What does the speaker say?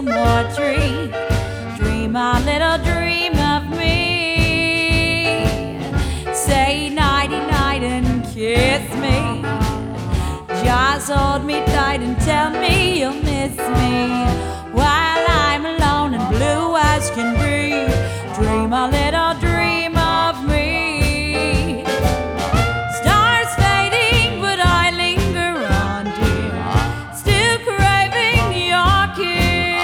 more dream. Dream a little dream of me. Say nighty night and kiss me. Just hold me tight and tell me you'll miss me.